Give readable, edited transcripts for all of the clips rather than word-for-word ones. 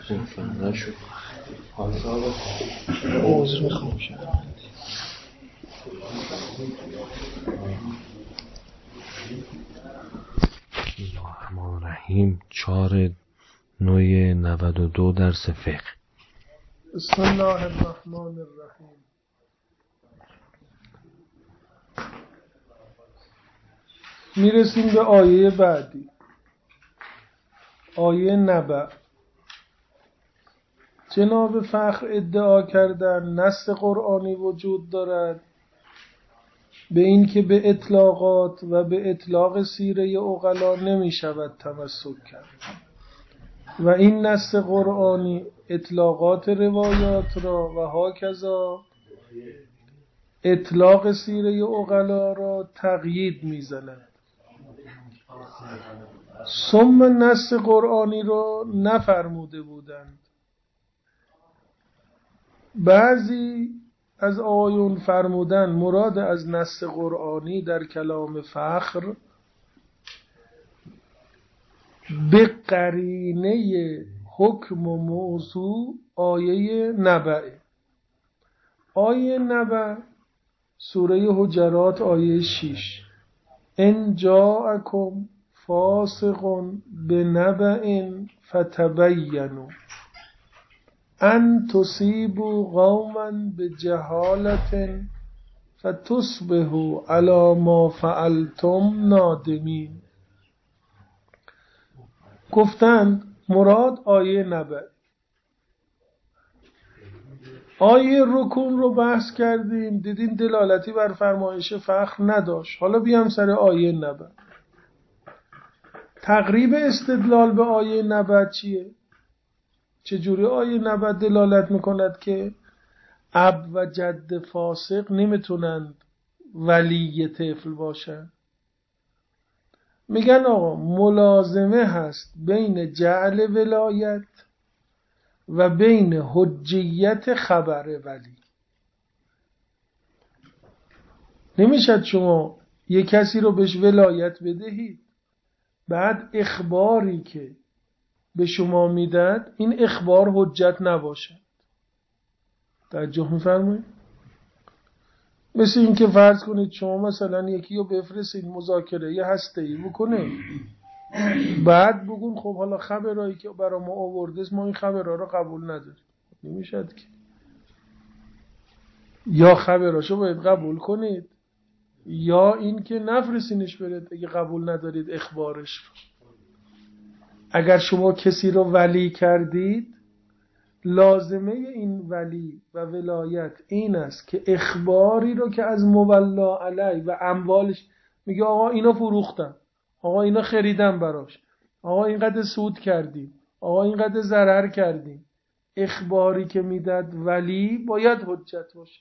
نشد. عذر میخوام شرمنده. الرحمن الرحیم 4/9/92 درس فقه. بسم الله الرحمن الرحیم. میرسیم به آیه بعدی، آیه نبأ. جناب فخر ادعا کردن نص قرآنی وجود دارد به این که به اطلاقات و به اطلاق سیره عقلا نمی شود تمسک کرد و این نص قرآنی اطلاقات روایات را و هاکذا اطلاق سیره عقلا را تقیید می زند. ثم نص قرآنی را نفرموده بودند. بعضی از آیون فرمودن مراد از نص قرآنی در کلام فخر به قرینه حکم و موضوع آیه نبأ. آیه نبأ سوره حجرات آیه 6. ان جاءکم فاسق بنبأ فتبینوا ان تصیبوا قوما بجهالة فتصبحوا علی ما فعلتم نادمین. گفتند مراد آیه نبأ. آیه رکون رو بحث کردیم، دیدیم دلالتی بر فرمایش فخر نداشت. حالا بیام سر آیه نبأ. تقریب استدلال به آیه نبأ چیه؟ چجوری آیه نبأ دلالت میکند که اب و جد فاسق نمیتونند ولی طفل باشن؟ میگن آقا ملازمه هست بین جعل ولایت و بین حجیت خبر ولی. نمیشد شما یک کسی رو بهش ولایت بدهید بعد اخباری که به شما میداد این اخبار حجت نباشد. توجه میفرمایید؟ مثل این که فرض کنید شما مثلا یکی رو بفرستید مذاکره یه هسته‌ای بکنه، بعد بگون خب حالا خبرایی که برای ما آورده ما این خبرها رو قبول نداریم. نمیشد که. یا خبراشو باید قبول کنید یا این که نفرستینش برید اگه قبول ندارید اخبارش. اگر شما کسی رو ولی کردید لازمه این ولی و ولایت این است که اخباری رو که از مولا علیه و اموالش میگه آقا اینا فروختم، آقا اینا خریدم براش، آقا اینقدر سود کردیم، آقا اینقدر ضرر کردیم، اخباری که میداد ولی باید حجت باشه.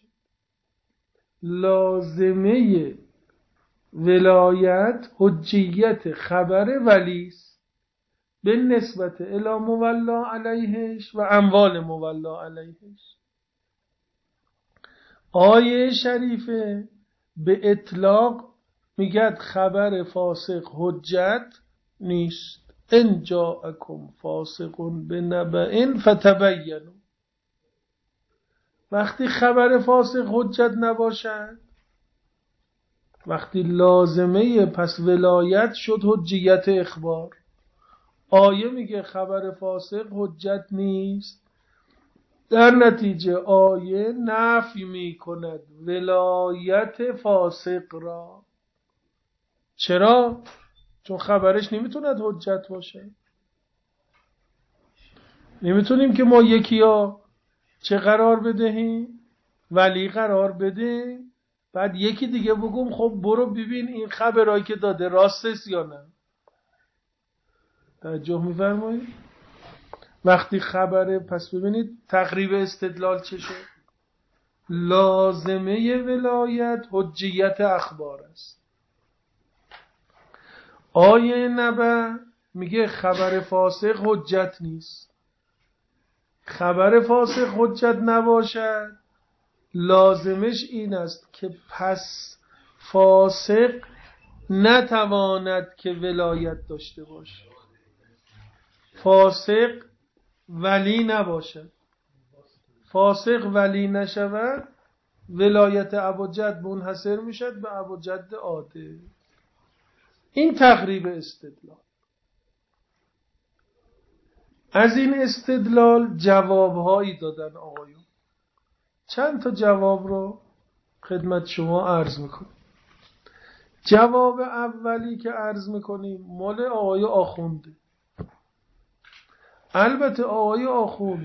لازمه ولایت حجیت خبر ولی است به نسبت الی مولا علیهش و اموال مولا علیهش. آیه شریفه به اطلاق میگه خبر فاسق حجت نیست. ان جاءکم فاسق بنبأ فتبینوا. وقتی خبر فاسق حجت نباشد، وقتی لازمه پس ولایت شد حجیت اخبار. آیه میگه خبر فاسق حجت نیست، در نتیجه آیه نفی میکند ولایت فاسق را. چرا؟ چون خبرش نمیتوند حجت باشه. نمیتونیم که ما یکی ها چه قرار بدهیم؟ ولی قرار بده، بعد یکی دیگه بگم خب برو ببین این خبرایی که داده راستست یا نه. توجه میفرمایید؟ وقتی خبره، پس ببینید تقریب استدلال چه شد؟ لازمه ولایت حجیت اخبار است. آیه نبأ میگه خبر فاسق حجت نیست. خبر فاسق حجت نباشد لازمش این است که پس فاسق نتواند که ولایت داشته باشه. فاسق ولی نباشد، فاسق ولی نشود، ولایت ابوجد منحصر میشد به ابوجد عادل. این تقریب استدلال. از این استدلال جوابهایی دادن آقایون. چند تا جواب رو خدمت شما عرض میکنم. جواب اولی که عرض میکنیم مال آقای آخونده. البته آقای آخوند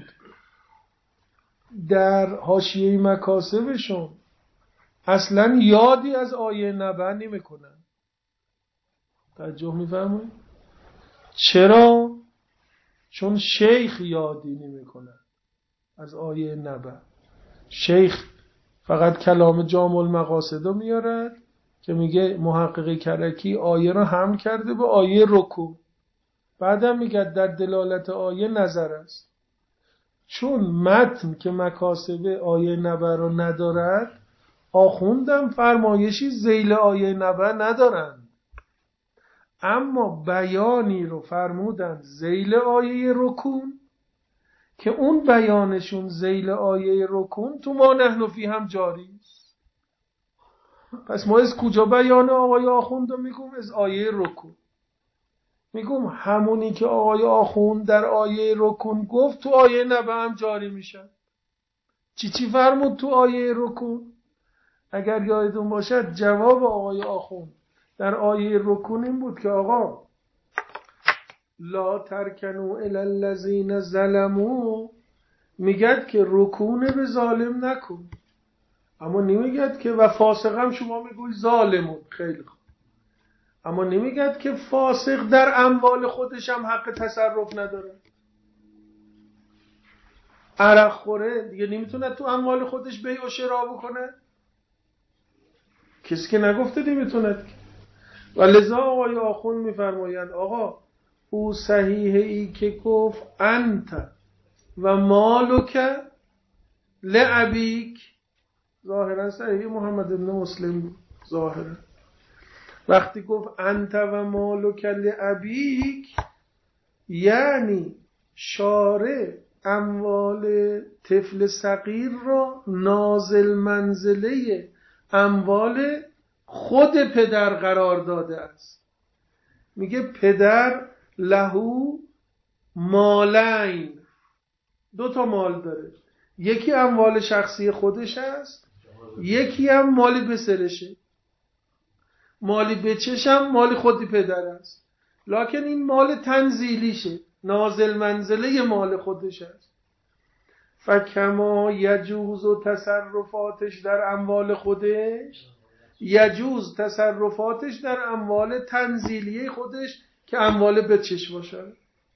در حاشیه مکاسبشون اصلا یادی از آیه نبأ نمیکنن. توجه میفرمایید؟ چرا؟ چون شیخ یادی نمیکنن از آیه نبأ. شیخ فقط کلام جامع المقاصد رو میارد که میگه محقق کرکی آیه رو حمل کرده به آیه رکوع، بعدم میگه در دلالت آیه نظر است. چون متن که مکاسبه آیه نبأ رو ندارد، آخوندم فرمایشی ذیل آیه نبأ ندارند، اما بیانی رو فرمودن ذیل آیه رکون که اون بیانشون ذیل آیه رکون تو ما نحن فیه هم جاری است. پس ما از کجا بیان آقای آخوند رو میگم؟ از آیه رکون. میگم همونی که آقای آخوند در آیه رکون گفت تو آیه نبأ هم جاری میشه. چی فرمود تو آیه رکون؟ اگر یادتون باشد جواب آقای آخوند در آیه رکون این بود که آقا لا ترکنوا الی الذین ظلموا، میگد که رکون به ظالم نکن، اما نمیگد که و فاسق هم شما میگوی ظالمون. خیلی خوب، اما نمیگد که فاسق در اموال خودش هم حق تصرف نداره. عرق خوره دیگه نمیتونه تو اموال خودش بیع و شرا بکنه؟ کسی که نگفته نمیتونه. و لذا آقای آخوند میفرمایند آقا او صحیحه ای که گفت انت و مالک لعبیک، ظاهرا صحیح محمد بن مسلم بود. ظاهرا وقتی گفت انت و مالک لعبیک یعنی شارع اموال طفل صغیر را نازل منزله اموال خود پدر قرار داده است. میگه پدر لهو مالین، 2 مال داره، یکی اموال شخصی خودش است، یکی هم مالی به سرشه. مالی به چشم مال خودی پدر است، لکن این مال تنزیلیشه، نازل منزله مال خودش است. فکما یجوز و تصرفاتش در اموال خودش، یجوز تصرفاتش در اموال تنزیلیه خودش که اموال به چشم باشه.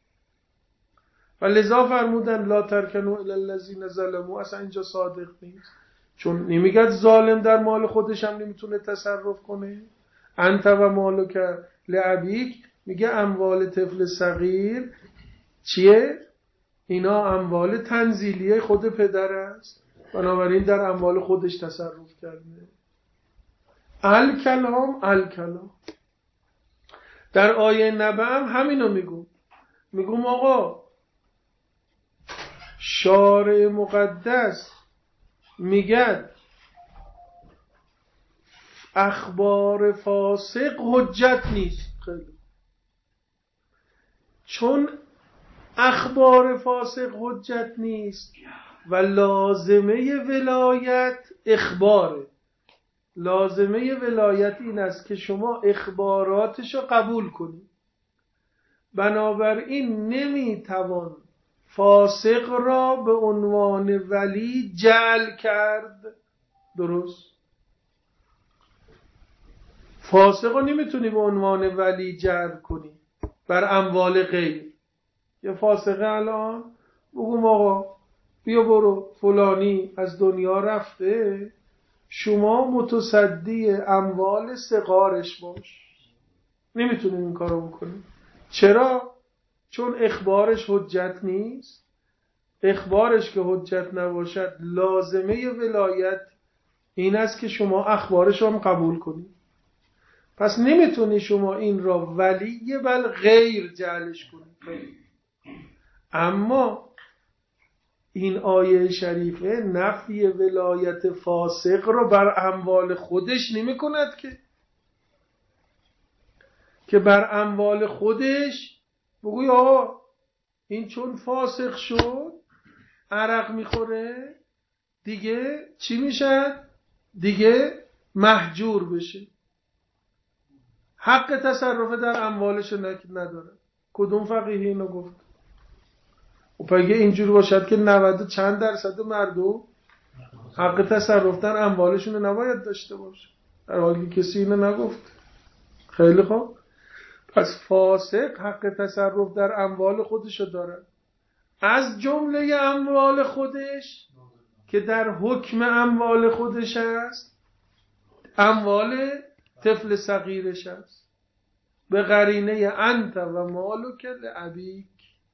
و لذا فرمودن لا ترکنوا الی الذین ظلموا، اصلا اینجا صادق نیست، چون نمیگد ظالم در مال خودش هم نمیتونه تصرف کنه. انت و مالک لعبیک میگه اموال طفل صغیر چیه؟ اینا اموال تنزیلیه خود پدر است، بنابراین در اموال خودش تصرف کرده. الکلام در آیه نبأ هم همینو میگم آقا شارع مقدس میگه اخبار فاسق حجت نیست. خیلی چون اخبار فاسق حجت نیست و لازمه ولایت اخباره. لازمه ولایت این است که شما اخباراتش رو قبول کنید، بنابراین نمیتوان فاسق را به عنوان ولی جعل کرد. درست؟ فاسق رو نمیتونی به عنوان ولی جعل کنی بر اموال غیر. یه فاسقه الان بگم آقا بیا برو فلانی از دنیا رفته، شما متصدی اموال صغارش باش. نمیتونیم این کارو بکنیم. چرا؟ چون اخبارش حجت نیست. اخبارش که حجت نباشد لازمه ولایت این است که شما اخبارش رو هم قبول کنید. پس نمیتونی شما این را ولی بل غیر جعلش کنید. اما این آیه شریفه نفی ولایت فاسق رو بر اموال خودش نمی کند که بر اموال خودش بگوی آقا این چون فاسق شد عرق میخوره دیگه چی میشد؟ دیگه محجور بشه، حق تصرف در اموالش نداره. کدوم فقیه اینو گفت؟ و پگه اینجور باشد که 90 چند درصد مردم حق تصرف در اموالشون نباید داشته باشه، در حالی کسی اینو نگفت. خیلی خوب، پس فاسق حق تصرف در اموال خودشو داره، از جمله اموال خودش که در حکم اموال خودش است اموال طفل صغیرش است، به قرینه انت و مالک لابیک.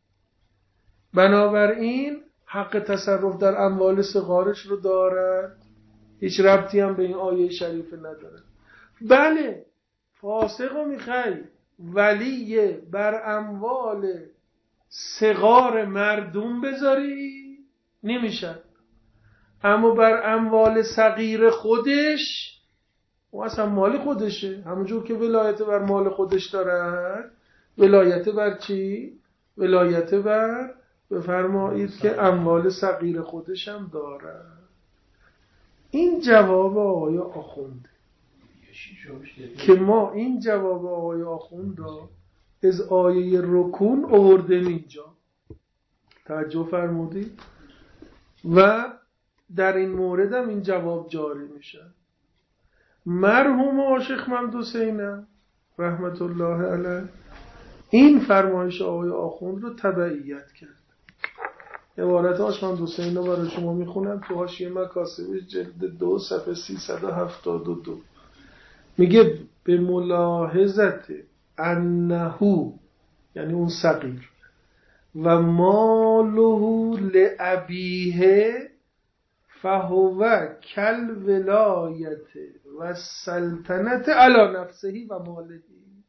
بنابراین حق تصرف در اموال صغارش رو دارد، هیچ ربطی هم به این آیه شریفه نداره. بله فاسق رو میخوای ولی بر اموال صغار مردم بذاری نمیشه، اما بر اموال صغیر خودش و اصلا مال خودشه، همونجور که ولایت بر مال خودش دارد ولایت بر چی؟ ولایت بر بفرمایید که اموال صغیر خودش هم دارد. این جواب آقای آخونده که ما این جواب آقای آخوند را از آیه رکون آوردیم اینجا، توجه فرمودید؟ و در این مورد هم این جواب جاری میشه. مرحوم عاشق محمد حسینم رحمت الله علیه این فرمایش آقای آخوند رو تبعیت کرد. عبارت عاشق محمد حسین رو برای شما میخونم تو حاشیه مکاسب جلد 2 صفحه 372. میگه به ملاحظت انهو، یعنی اون صغیر، و ماله لابیه فهو کل ولایت و سلطنت علی نفسه و ماله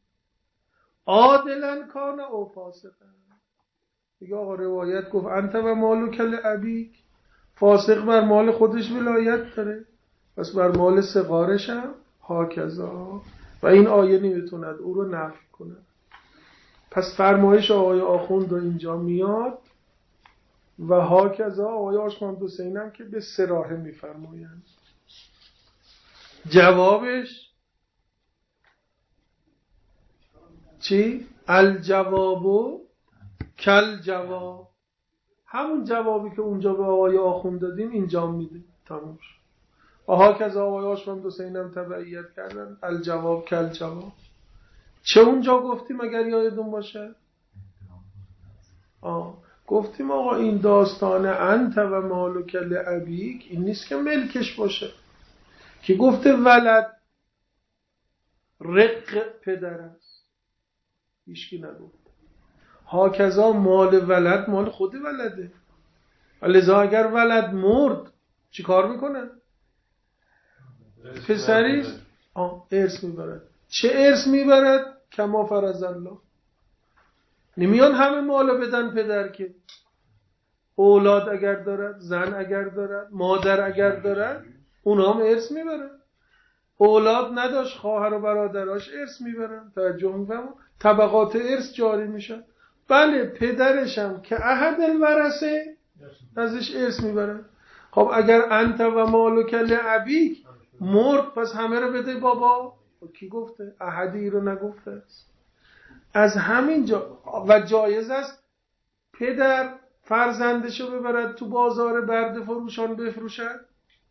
عادلا کان او فاسقا. دیگه آقا روایت گفت انت و مالو کل ابیک، فاسق بر مال خودش ولایت داره، پس بر مال صغارش هم هاکذا، و این آیه نمیتوند او رو نفی کنه. پس فرمایش آقای آخوند رو اینجا میاد و هاکذا آقای عاشق محمد حسین هم که به صراحه میفرمایند. جوابش چی؟ الجواب کل جواب، همون جوابی که اونجا به آقای آخوند دادیم اینجا میده، تموم شد. هاکذا آقای عاشق محمد حسین هم تبعیت کردن الجواب کل جواب. چه اونجا گفتیم اگر یادتون باشه؟ گفتیم آقا این داستان انت و مالک لابیک این نیست که ملکش باشه، که گفته ولد رق پدر است، هیچکی نگفت. هاکذا مال ولد مال خود ولده، لذا اگر ولد مرد چی کار میکنه؟ پسریست ارث میبرد. چه ارث میبرد؟ کما فرض الله. نمیان همه مالو بدن پدر، که اولاد اگر دارد، زن اگر دارد، مادر اگر دارد، اونا هم ارث میبرن. اولاد نداشت، خواهر و برادراش ارث میبرن. توجه میفهمون؟ طبقات ارث جاری میشن. بله پدرش هم که احد الورثه ازش ارث میبرن. خب اگر انت و مالک لابیک مرد پس همه رو بده بابا، کی گفته؟ احدی رو نگفته است. از همین جا و جایز است پدر فرزندشو ببرد تو بازار برده فروشان بفروشد،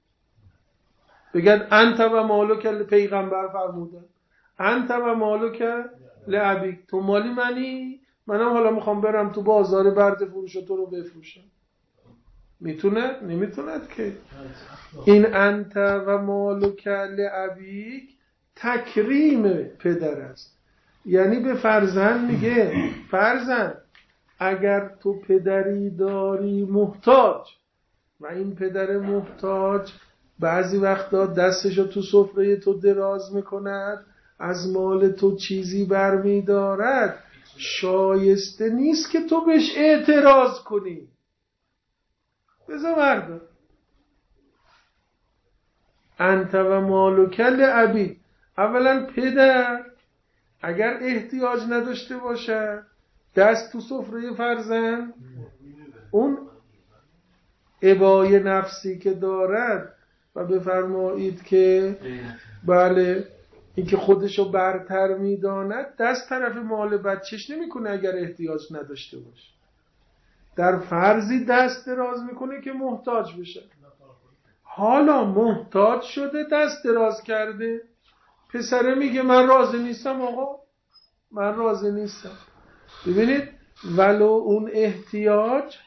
بگن انت و مالک، پیغمبر فرمودن انت و مالک لابیک، تو مالی منی، منم حالا میخوام برم تو بازار برده فروش تو رو بفروشم. میتونه؟ نمیتوند که. این انت و مالک لابیک تکریم پدر است، یعنی به فرزند میگه فرزند اگر تو پدری داری محتاج و این پدر محتاج بعضی وقتا دستشو تو سفره تو دراز میکند، از مال تو چیزی برمیدارد، شایسته نیست که تو بهش اعتراض کنی. بذار بردار. انت و مالک لابیک. اولا پدر اگر احتیاج نداشته باشد دست تو سفره فرزند، اون ابای نفسی که دارد و بفرمایید که بله این که خودشو برتر میداند دست طرف مال بچهش نمیکنه اگر احتیاج نداشته باشه. در فرضی دست دراز میکنه که محتاج بشه. حالا محتاج شده دست دراز کرده، پسره میگه من راضی نیستم آقا، من راضی نیستم. ببینید ولو اون احتیاج،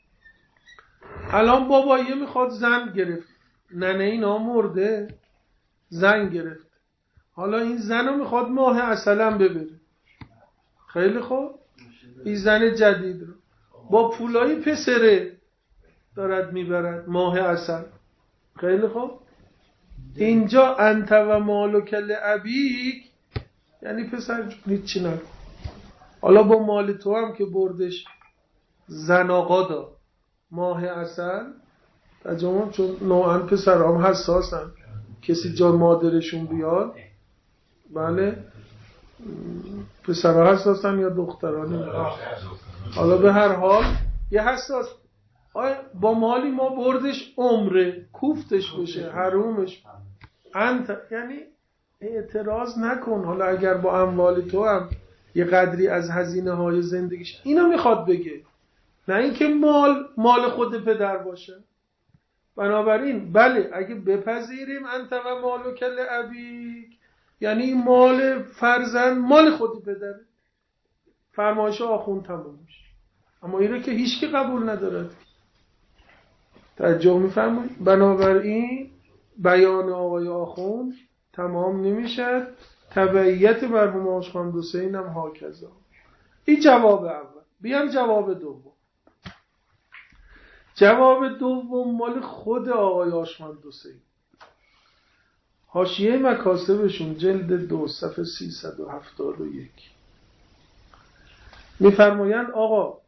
الان بابایه میخواد زن گرفت، ننه اینا مرده، زن گرفت، حالا این زن رو میخواد ماه عسلم ببره. خیلی خوب، این زن جدید رو با پولای پسره دارد میبرد ماه عسل. خیلی خوب، اینجا انت و مالک لابیک یعنی پسر جون هیچی نکن. حالا با مال تو هم که بردش زن آقا داد ماه عسل تجمع، چون نوعا پسر هم حساسن، کسی جان مادرشون بیاد، بله پسرها حساسن یا دخترانی، حالا به هر حال یه حساس، با مالی ما بردش عمره کوفتش بشه حرومش انت، یعنی اعتراض نکن. حالا اگر با اموال تو هم یه قدری از هزینه های زندگیش اینو میخواد بگه، نه اینکه مال خود پدر باشه. بنابراین بله اگه بپذیریم انت و مالک لابیک یعنی مال فرزند مال خود پدره، فرمایش آخوند تمام میشه. اما اینه که هیچ کی قبول ندارد. توجه میفرمایید؟ بنابراین بیان آقای آخوند تمام نمیشه. تبعیت مرحوم آشخاند حسین هم هاکذا. این جواب اول. بیام جواب دوم. جواب دوم مال خود آقای آشخاند حسین، حاشیه مکاسبشون جلد 2 صفحه 371 میفرمایند آقا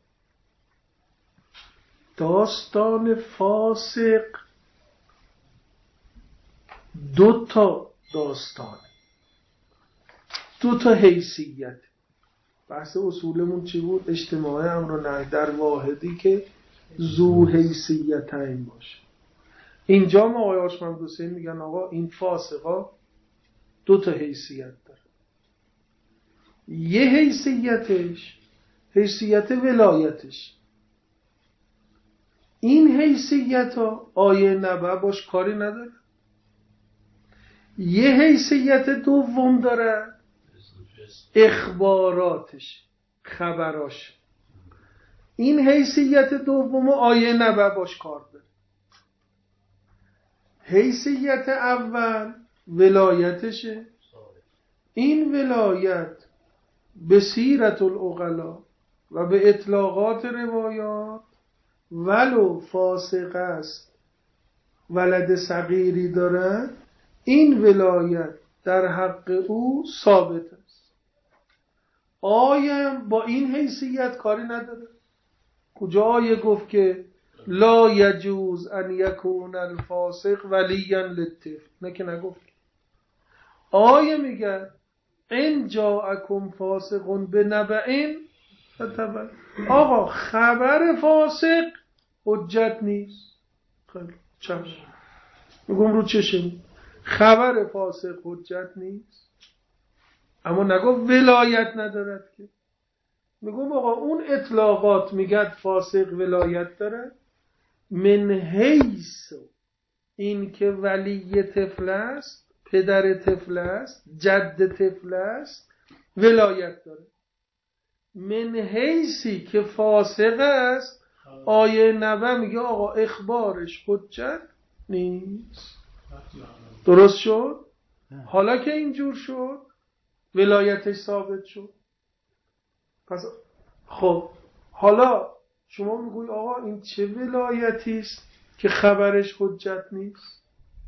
داستان فاسق 2 تا داستان، 2 تا حیثیت. بحث اصولمون چی بود؟ اجتماع امر و نهی در واحدی که ذو حیثیتین باشه. اینجا ما آقای آشخاند حسین میگن آقا این فاسقا 2 تا حیثیت داره. یه حیثیتش حیثیت ولایتش، این حیثیت ها آیه نبع باش کاری نداره. یه حیثیت دوم داره اخباراتش، خبراش، این حیثیت دوم آیه نبع باش کار داره. حیثیت اول ولایتشه، این ولایت به سیرت العقلا و به اطلاقات روایات ولو فاسق است ولد صغیری دارد، این ولایت در حق او ثابت است. آیه با این حیثیت کاری نداره. کجا آیه گفت که لا یجوز ان یکون الفاسق ولیا للطفل؟ نه که نگفت. آیه میگه ان جاءکم فاسق بنبأ فتبین. آقا خبر فاسق حجت نیست. خیلی چشم میگم رو چشم، خبر فاسق حجت نیست، اما نگفت ولایت ندارد که. میگم آقا اون اطلاقات میگه فاسق ولایت داره من حیث این که ولی طفل است، پدر طفل است، جد طفل است، ولایت داره. من حیثی که فاسق است آیه نبع میگه آقا اخبارش حجت نیست. درست شد؟ حالا که اینجور شد ولایتش ثابت شد. پس خب حالا شما میگوی آقا این چه ولایتی است که خبرش حجت نیست؟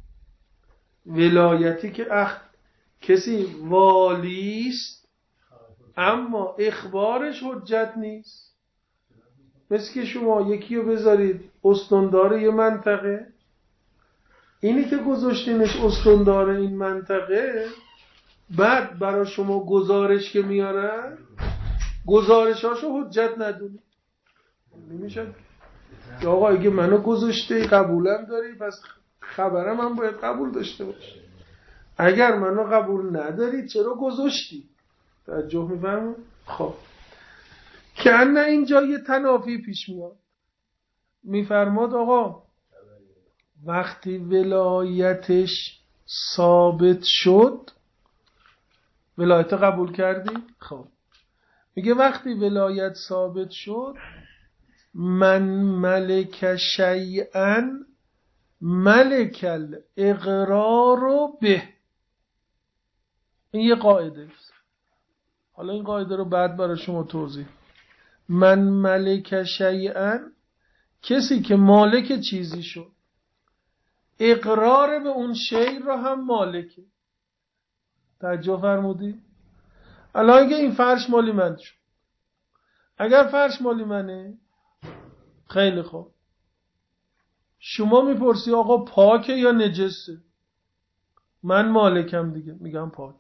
ولایتی که کسی والی است اما اخبارش حجت نیست. مثل که شما یکی رو بذارید استاندار یه منطقه، اینی که گذاشتینش استاندار این منطقه، بعد برای شما گزارش که میارن گزارشاشو حجت ندونی. نمیشه که آقا اگه منو گذاشته قبولم داری پس خبرم هم باید قبول داشته باشه. اگر منو قبول نداری چرا گذاشتی؟ توجه میفرمون؟ خب که نه اینجا یه تنافی پیش میاد. میفرماد آقا وقتی ولایتش ثابت شد، ولایت قبول کردی؟ خب میگه وقتی ولایت ثابت شد، من ملک شیئا ملک الاقرار به. این یه قاعده است. حالا این قاعده رو بعد برای شما توضیح. من ملک شیئا، کسی که مالک چیزی شد اقرار به اون شی رو هم مالکه. توجه فرمودی؟ الان اگه این فرش مالی من شد، اگر فرش مالی منه خیلی خوب، شما میپرسی آقا پاکه یا نجسه؟ من مالکم دیگه میگم پاک.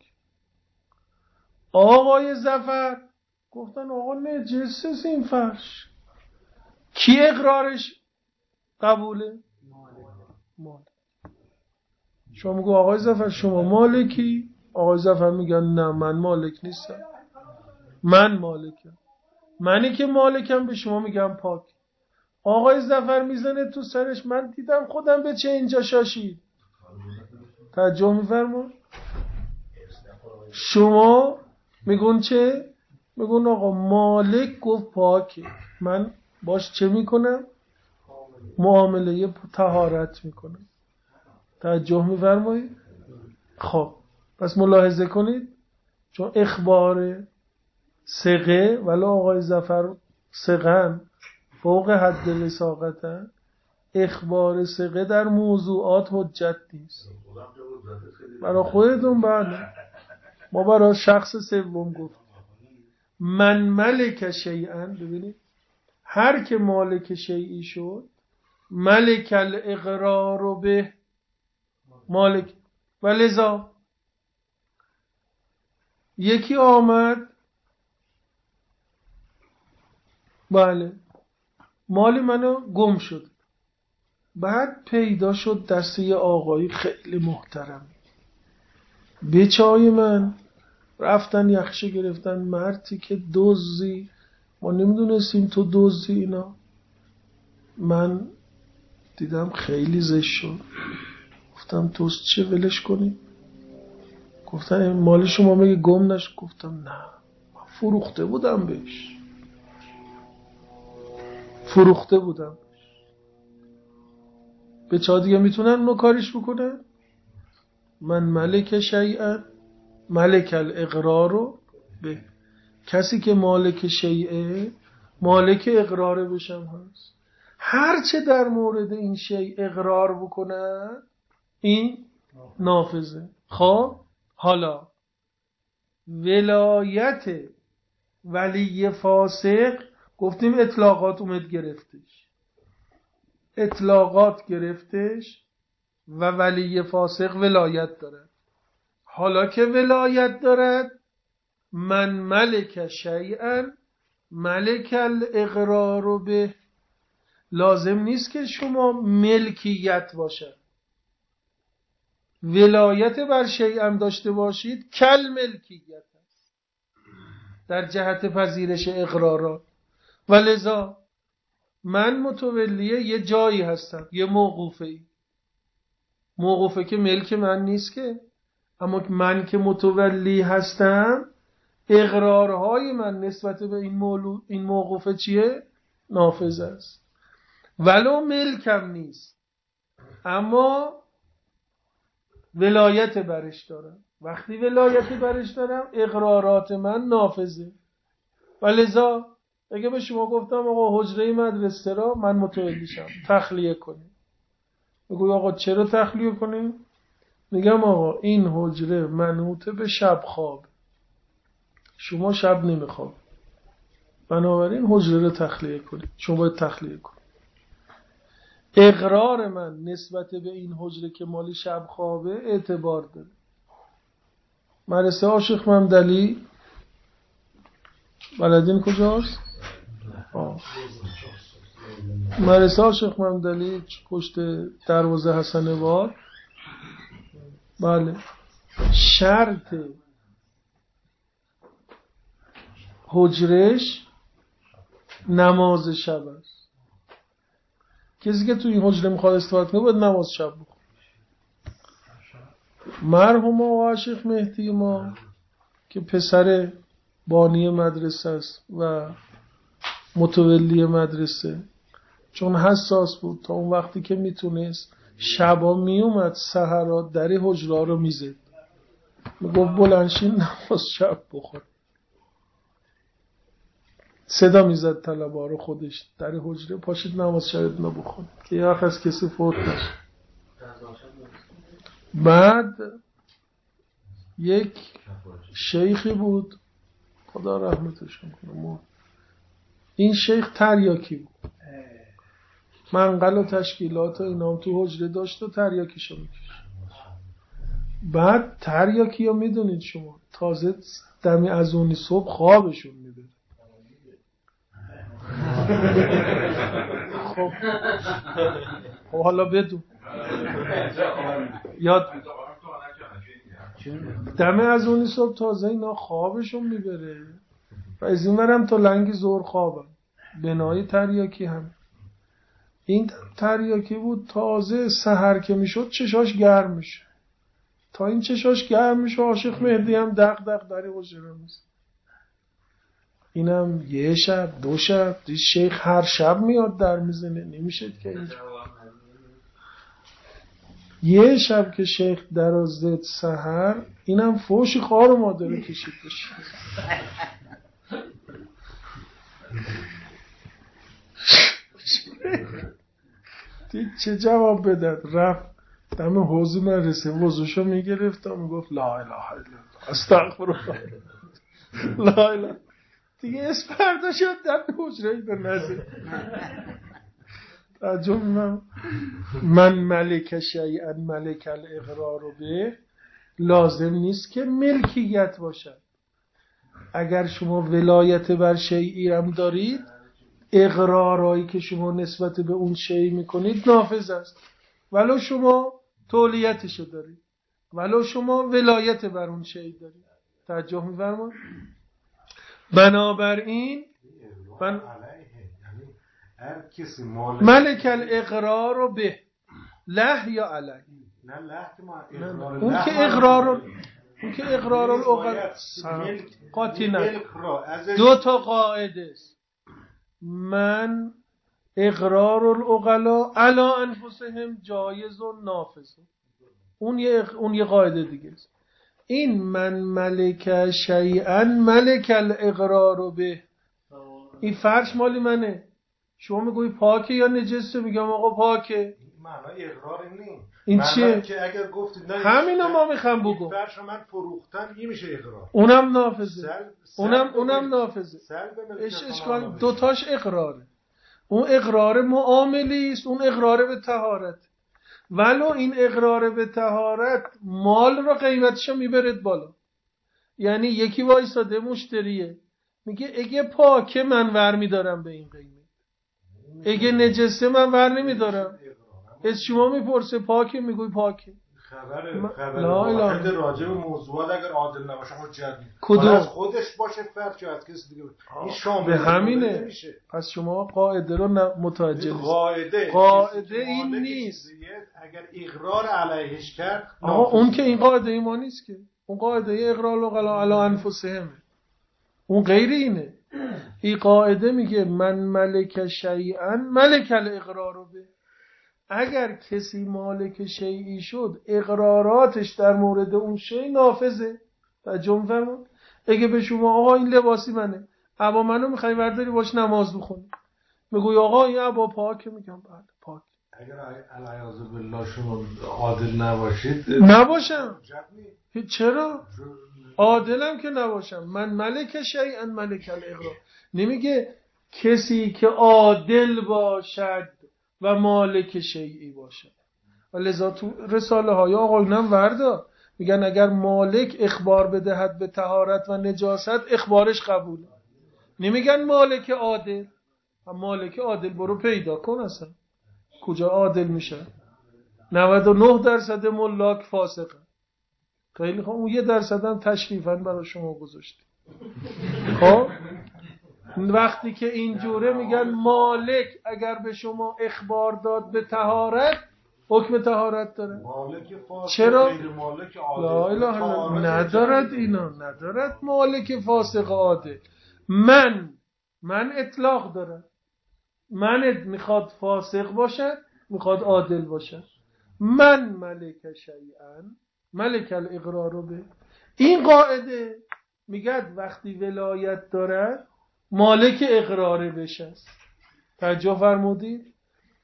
آقای ظفر گفتن آقا نجسه این فرش، کی اقرارش قبوله؟ مالک. شما میگو آقای ظفر شما مالکی؟ آقای ظفر میگن نه من مالک نیستم، من مالکم. منی که مالکم به شما میگم پاک. آقای ظفر میزنه تو سرش، من دیدم خودم به چه اینجا شاشید. توجه میفرمون؟ شما میگون چه؟ میگون آقا مالک گفت پاکه، من باش چه میکنم؟ معامله طهارت میکنم. توجه میفرمایید؟ خب پس ملاحظه کنید، چون اخبار ثقه ولی آقای ظفر ثقه‌ن فوق حد وثاقتن، اخبار ثقه در موضوعات حجت نیست. برای خودتون بله، ما برای شخص سوم گفت من ملک شیئا. ببینید هر که مالک شیئی شد، ملک الاقرار به مالک. ولذا یکی آمد بله مالی منو گم شد، بعد پیدا شد دست یه آقایی خیلی محترم، بچای من رفتن یخشه گرفتن، مردی که دزدی، ما نمیدونستیم تو دزدی. اینا من دیدم خیلی زشت شد، گفتم تو چه ولش کنی؟ گفتن مال شما میگه گم نشد. گفتم نه من فروخته بودم بهش، فروخته بودم. به چا دیگه میتونن اونو کاریش بکنن؟ من ملک شیئا ملک الاقرار به، کسی که مالک شیئه مالک اقرار بشم هست. هرچه در مورد این شیء اقرار بکنن این نافذه. خب حالا ولایت ولی فاسق گفتیم اطلاقات اومد گرفتش، اطلاقات گرفتش و ولی فاسق ولایت دارد. حالا که ولایت دارد، من ملک شیئا ملک الاقرار به، لازم نیست که شما ملکیت باشد، ولایت بر شیء هم داشته باشید کل ملکیت است در جهت پذیرش اقرارات. ولذا من متولیه یه جایی هستم، یه موقوفه که ملک من نیست که، اما من که متولی هستم اقرارهای من نسبت به این موقوفه چیه؟ نافذ است. ولو ملکم نیست اما ولایت برش دارم. وقتی ولایت برش دارم اقرارات من نافذه. ولذا اگه به شما گفتم آقا حجره مدرسه را من متولیشم تخلیه کنیم، بگوی آقا چرا تخلیه کنیم؟ میگم آقا این حجره منوطه به شب خواب، شما شب نمیخواب، بنابراین حجره رو تخلیه کنید. شما باید تخلیه کنید. اقرار من نسبت به این حجره که مال شب خوابه اعتبار داره. مدرسه عاشق ممدلی بلدین کجاست؟ مدرسه عاشق ممدلی پشت دروازه حسن باد. بله. شرط حجرش نماز شب است. کسی که تو این حجره میخواد استفاده کنه باید نماز شب بخونه. مرحوم آقا عاشق مهدی ما که پسر بانی مدرسه است و متولی مدرسه، چون حساس بود تا اون وقتی که میتونست شبا میومد سحرا در حجره رو میزد، میگفت بلنشین نماز شب بخور. صدا میزد طلبه رو خودش در حجره، پاشید نماز شب بخور که یه وقت از کسی فوت نشه. بعد یک شیخی بود خدا رحمتش کنه، این شیخ تریاکی بود، منقل و تشکیلات و اینا تو حجره داشت و تریاکیشو میکشت. بعد تریاکی ها میدونید شما تازه دمی از اونی صبح خوابشون میبره. خب حالا بدون یاد دمه از اونی صبح تازه اینا خوابشون میبره و از این ورم تا لنگ زور خوابم. بنای تریاکی هم این تریاکی بود، تازه سحر که میشد چشاش گرم میشه. تا این چشاش گرم میشه عاشق مهدی هم دق دق در حجره میشه. اینم یه شب دو شب شیخ هر شب میاد در میزنه، نمیشه که اینجا. یه شب که شیخ در زد سحر، اینم فوش خوار و مادره کشید بشه. دید چه جواب بدد؟ رفت دم حوض مدرسه وضوشو میگرفت و میگفت لا اله الا الله استغفرالله لا اله. دیگه اسم فردا شد در حجره در نزد ترجمه من ملک شیئا ملک الاقرار به، لازم نیست که ملکیت باشد. اگر شما ولایت بر شیئی هم دارید، اقرارایی که شما نسبت به اون شیء میکنید نافذ است، ولو شما تولیتشو دارید، ولو شما ولایت بر اون شیء دارید. توجه می‌فرمایید؟ بنابراین ملک الاقرار به له یا علی، نه له که ما اون که اقرار الاقل قاطی نه. دو تا قاعده است. من اقرار العقلا علی انفسهم جایز و نافذ. اون یه قاعده دیگه است. این من ملک شیئا ملک الاقرار به، این فرش مالی منه. شما میگوی پاکه یا نجسه؟ میگم آقا پاکه. معنای اقرار این چیه؟ که اگر گفتید نه همینو ما میخوام بگم. فرش من فروختم این میشه اقرار. اونم نافذه. اونم نافذه. اشکال دوتاش اقراره. اون اقرار معاملی است، اون اقرار به طهارت. ولو این اقرار به طهارت مال رو قیمتشو میبرد بالا. یعنی یکی وایساده مشتریه میگه اگه پاکه من ور میدارم به این قیمت، اگه نجسه من ور نمیدارم. از شما میپرسه پاکه؟ میگوی پاکه. خبر واحد راجع به موضوعات اگر عادل نباشه حجت کدوم از خودش باشه فرق از کسی دیگه این شامل به همینه. پس شما قاعده رو متوجه نیست. قاعده این نیست. اگر اقرار علیهش کرد اون که این قاعده ما نیست که. اون قاعده اقرار لغلا علی انفسهم، اون غیر اینه. این قاعده میگه من ملک شیئا ملک الاقرار به. اگر کسی مالک شیئی شد اقراراتش در مورد اون شیء نافذه. ترجمه فرمون. اگه به شما آقا این لباسی منه، ابا منو میخوای برداری باش نماز بخونی، میگوی آقا این ابا پاکه، میگم بله پاک. اگر العیاذ بالله شما عادل نباشید نباشم چرا؟ عادلم که نباشم. من ملک شیئا ملک الاغرار. نمیگه کسی که عادل باشد و مالک شیئی باشد. و لذا تو رساله های آقایونم وردا میگن اگر مالک اخبار بدهد به طهارت و نجاست اخبارش قبوله. نمیگن مالک عادل. مالک عادل برو پیدا کن اصلا کجا عادل میشه. 99% ملاک فاسقه. خیلی خوب، اون 1% هم تشریفاً برای شما گذاشته. خب وقتی که اینجوره میگن مالک اگر به شما اخبار داد به طهارت حکم طهارت داره. مالک فاسق چرا؟ غیر مالک عادل. لا اله الا الله. ندارد اینا، ندارد مالک فاسق عادل. من اطلاق داره. من میخواد فاسق باشد، میخواد عادل باشد. من ملک شیئا ملک الاقرار به. این قاعده میگد وقتی ولایت دارد مالک اقراره بشه. توجه فرمودید؟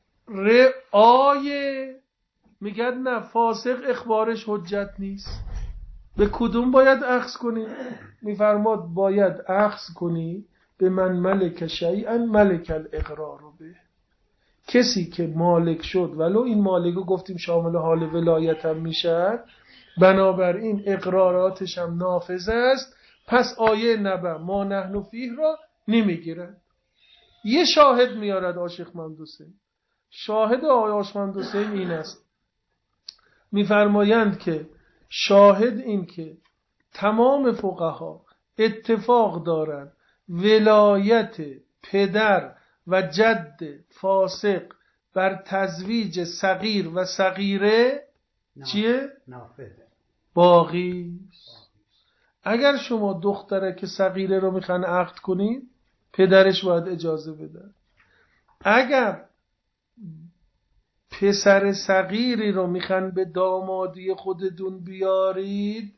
رعایه میگد نه فاسق اخبارش حجت نیست. به کدوم باید اخذ کنی؟ میفرماد باید اخذ کنی به من ملک شیئا ملک الاقرار به. کسی که مالک شد ولو این مالک رو گفتیم شامل حال ولایت هم میشه، بنابراین اقراراتش هم نافذ است، پس آیه نبا ما نحن فیه را نمیگیرد. یه شاهد میارد عاشق محمد حسین. شاهد عاشق محمد حسین این است، میفرمایند که شاهد این که تمام فقها اتفاق دارند ولایت پدر و جد فاسق بر تزویج صغیر و صغیره چیه؟ نافذه، باقی. اگر شما دخترک صغیره رو میخوان عقد کنید پدرش باید اجازه بده. اگر پسر صغیری رو میخوان به دامادی خودتون بیارید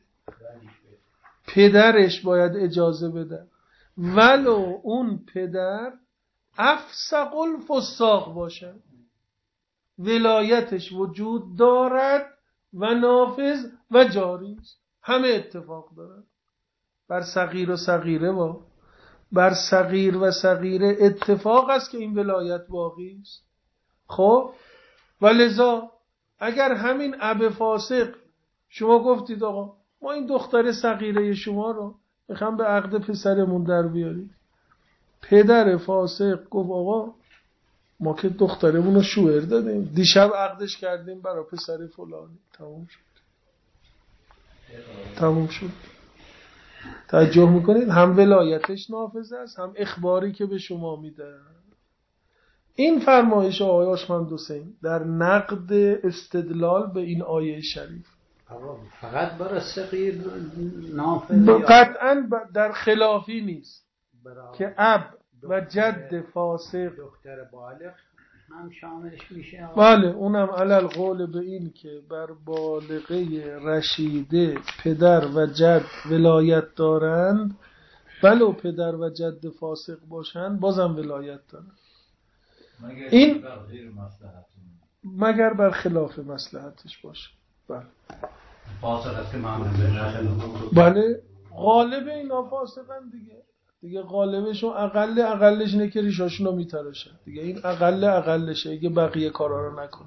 پدرش باید اجازه بده، ولو اون پدر افسق الفساق باشه، ولایتش وجود دارد و نافذ و جاری است. همه اتفاق دارد بر صغیر و صغیره. بر صغیر و صغیره اتفاق است که این ولایت باقی است. خب ولذا اگر همین اب فاسق شما گفتید آقا ما این دختر صغیره شما رو میخوام به عقد پسرمون در بیارید، پدر فاسق گفت آقا ما که دخترمون رو شوهر دادیم، دیشب عقدش کردیم برای پسر فلانی، تموم شد. توجه میکنید؟ هم ولایتش نافذ است، هم اخباری که به شما میده. این فرمایش آقای عاشق حسین در نقد استدلال به این آیه شریف فقط برای صغیر نافذ قطعا در خلافی نیست که اب و جد فاسق دختر بالغ هم شاملش میشه. بله اونم علل قول به این که بر بالغه رشیده پدر و جد ولایت دارند، ولو پدر و جد فاسق باشند بازم ولایت دارند. این مگر بر خلاف مصلحتش باشه. بله فاسق که معمول بله غالب اینا فاسقن دیگه غالبشون اقلش اینه که ریشاشون رو میتراشن دیگه. این اقلشه اگه بقیه کارا رو نکنه.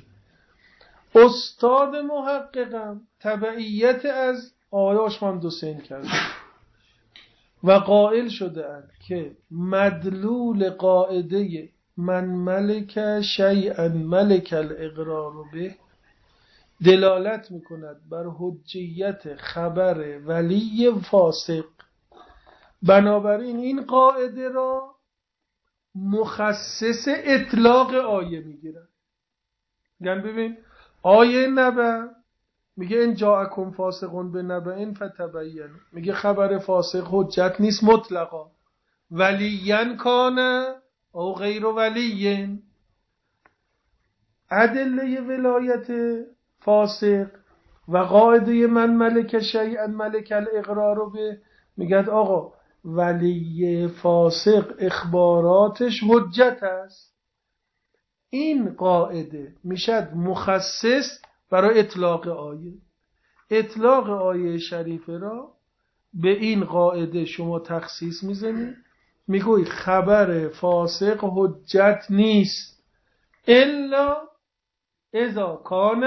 استاد محققم تبعیت از آقای عاشق محمد حسین کرده و قائل شده اند که مدلول قاعده من ملک شیئا ملک الاقرار به دلالت میکند بر حجیت خبر ولی فاسق. بنابراین این قاعده را مخصص اطلاق آیه میگیرن. یعنی ببین آیه نبأ میگه ان جاءکم فاسقون بنبأ فتبین، میگه خبر فاسق حجت نیست مطلقا، ولیین کان او غیر ولیین. ادله ولایت فاسق و قاعده من ملک شیئا ملک الاقرار به میگه آقا ولی فاسق اخباراتش حجت است. این قاعده میشد مخصص برای اطلاق آیه. اطلاق آیه شریفه را به این قاعده شما تخصیص میزنید، میگوی خبر فاسق حجت نیست الا اذا کان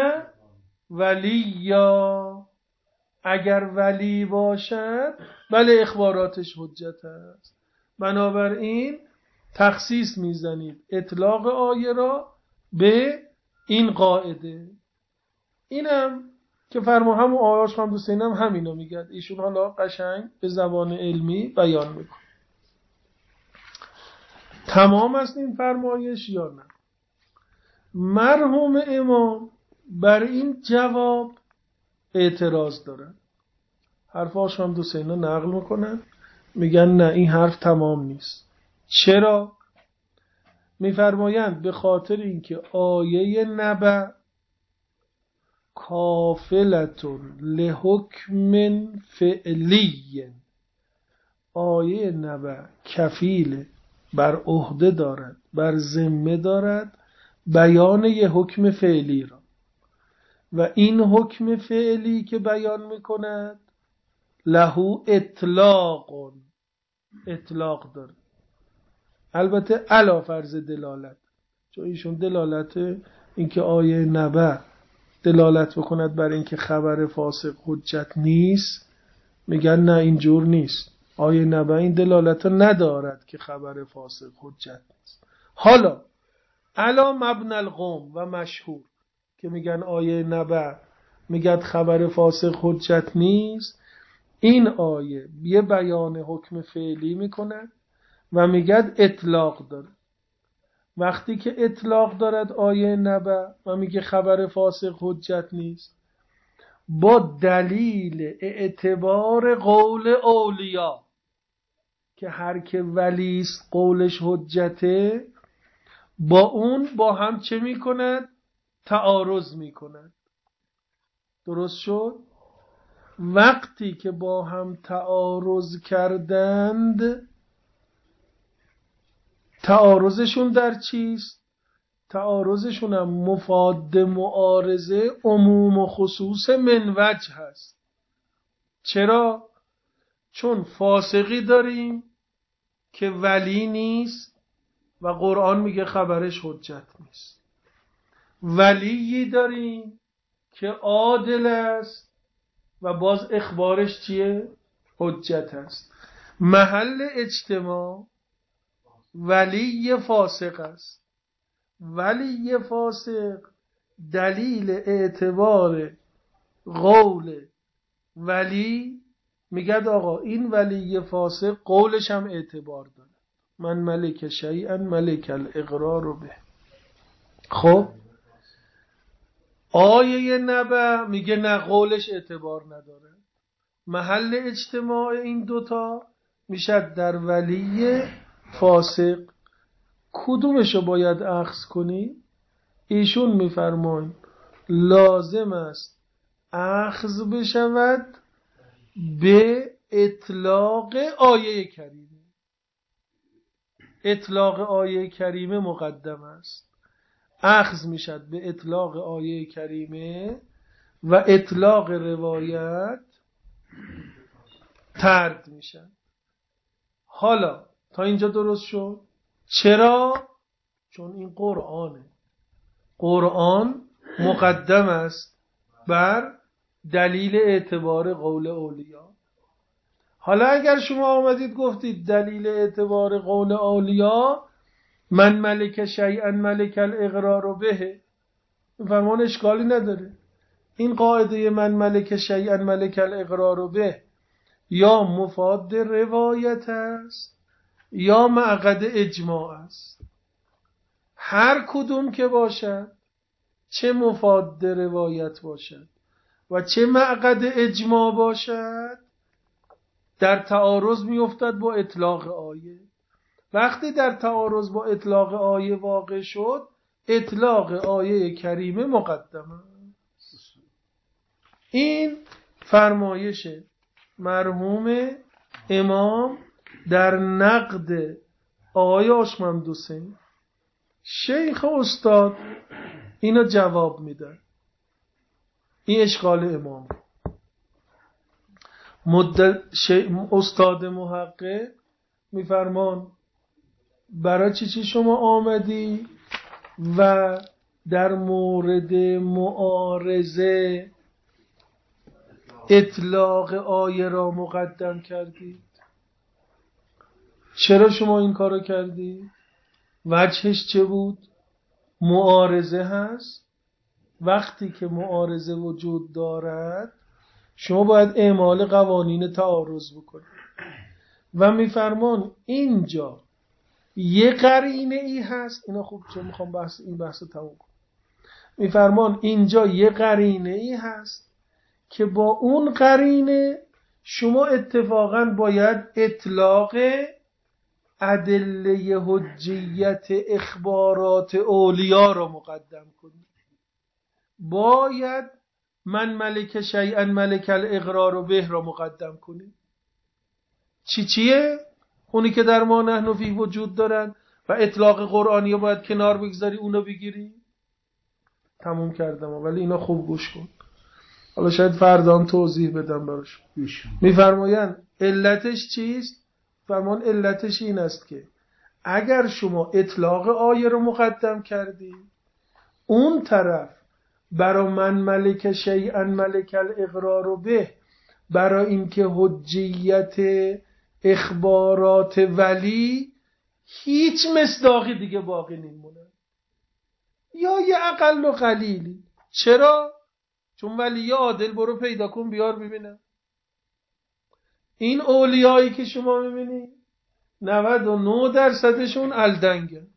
ولیا، اگر ولی باشد بله اخباراتش حجت است. بنابراین تخصیص میزنید اطلاق آیه را به این قاعده. اینم که فرما همون آیاش هم دوستینم همینو میگد، ایشون حالا قشنگ به زبان علمی بیان میکن. تمام است این فرمایش یا نه؟ مرحوم امام بر این جواب اعتراض دارن، حرفاش هم دوستینا نقل میکنن، میگن نه این حرف تمام نیست. چرا؟ میفرمایند به خاطر اینکه آیه نبأ کافلتون لحکم فعلی، آیه نبأ کفیل بر عهده دارد، بر ذمه دارد بیان یه حکم فعلی را، و این حکم فعلی که بیان میکند لهو اطلاق داره، البته علا فرض دلالت، چون ایشون دلالت اینکه آیه نبأ دلالت بکند بر اینکه خبر فاسق حجت نیست، میگن نه اینجور نیست، آیه نبأ این دلالت ندارد که خبر فاسق حجت نیست. حالا علا مبنی القوم و مشهور که میگن آیه نبأ میگن خبر فاسق حجت نیست، این آیه یه بیان حکم فعلی میکنه و میگد اطلاق داره. وقتی که اطلاق دارد آیه نبأ و میگه خبر فاسق حجت نیست، با دلیل اعتبار قول اولیا که هر که ولیست قولش حجته، با اون با هم چه میکند؟ تعارض میکند. درست شد؟ وقتی که با هم تعارض کردند، تعارضشون در چیست؟ تعارضشون هم مفاد معارضه عموم و خصوص من وجه هست. چرا؟ چون فاسقی داریم که ولی نیست و قرآن میگه خبرش حجت نیست، ولیی داریم که عادل است و باز اخبارش چیه؟ حجت است. محل اجتماع ولی فاسق است. ولی فاسق دلیل اعتبار قول ولی میگد آقا این ولی فاسق قولش هم اعتبار داره، من ملک شیئا ملک الاقرار به. خب آیه نبأ میگه نه قولش اعتبار نداره. محل اجتماع این دوتا میشه در ولی فاسق. کدومشو باید اخذ کنی؟ ایشون میفرماین لازم است اخذ بشود به اطلاق آیه کریمه. اطلاق آیه کریمه مقدم است، اخذ میشد به اطلاق آیه کریمه و اطلاق روایت طرد میشن. حالا تا اینجا درست شد؟ چرا؟ چون این قرآنه. قرآن مقدم است بر دلیل اعتبار قول اولیا. حالا اگر شما آمدید گفتید دلیل اعتبار قول اولیا من ملک شیئا ملک الاقرار به، فرمان اشکالی نداره. این قاعده من ملک شیئا ملک الاقرار به یا مفاد روایت است یا معقد اجماع است. هر کدوم که باشد، چه مفاد روایت باشد و چه معقد اجماع باشد، در تعارض میافتد با اطلاق آیه. وقتی در تعارض با اطلاق آیه واقع شد، اطلاق آیه کریمه مقدمه. این فرمایش مرحوم امام در نقد آقای آشممد حسین. شیخ استاد اینو جواب میدن، این اشکال امام. استاد محقق میفرمان برای چی شما آمدی و در مورد معارضه اطلاق آیه را مقدم کردید؟ چرا شما این کارو کردید؟ وجهش چه بود؟ معارضه هست. وقتی که معارضه وجود دارد شما باید اعمال قوانین تعارض بکنید و میفرمان اینجا یه قرینه ای هست. اینا خوب چون میخوام این بحث رو تموم کنم. میفرمان اینجا یه قرینه ای هست که با اون قرینه شما اتفاقا باید اطلاق ادله حجیت اخبارات اولیاء را مقدم کنید. باید من ملک شیئا ملک الاقرار به را مقدم کنید. چیه؟ اونی که در ما نحن فی وجود دارن و اطلاق قرآنی رو باید کنار بگذاری اونو بگیری. تموم کردم ولی اینا خوب گوش کن. حالا شاید فردام توضیح بدم براش. میفرمایند علتش چیست؟ فرمان علتش این است که اگر شما اطلاق آیه رو مقدم کردی، اون طرف برای من ملک شیئا ملک الاقرار به، برای اینکه حجیت اخبارات ولی هیچ مصداقی دیگه باقی نمیمونه یا یه اقل و قلیلی. چرا؟ چون ولی عادل برو پیدا کن بیار ببینم. این اولیایی که شما میبینی 99% الدنگن،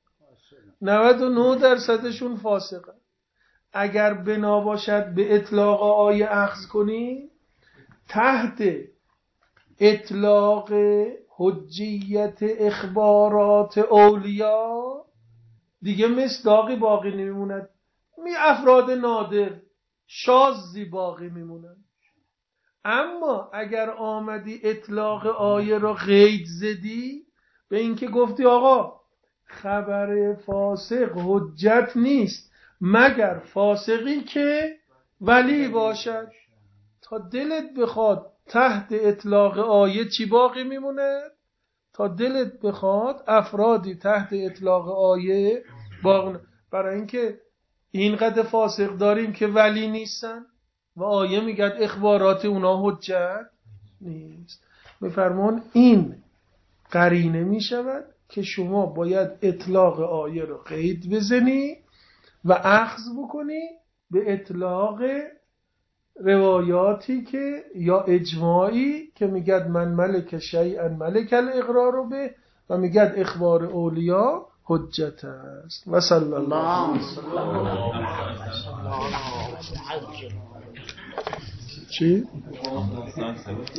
99% فاسقن. اگر بنا باشد به اطلاق آیه اخذ کنی، تحت اطلاق حجیت اخبارات اولیاء دیگه مصداقی باقی نمیموند. افراد نادر شاذی باقی میمونن. اما اگر آمدی اطلاق آیه را قید زدی به اینکه گفتی آقا خبر فاسق حجت نیست مگر فاسقی که ولی باشد، تا دلت بخواد تحت اطلاق آیه چی باقی میمونه؟ تا دلت بخواد افرادی تحت اطلاق آیه باقی. برای اینکه اینقدر فاسق داریم که ولی نیستن و آیه میگه اخبارات اونا حجت نیست. میفرمان این قرینه میشود که شما باید اطلاق آیه رو قید بزنی و اخذ بکنی به اطلاق روایاتی که یا اجماعی که میگد من ملک شیئا ملک الاقرار به و میگد اخبار اولیاء حجت است. و صلی الله چی؟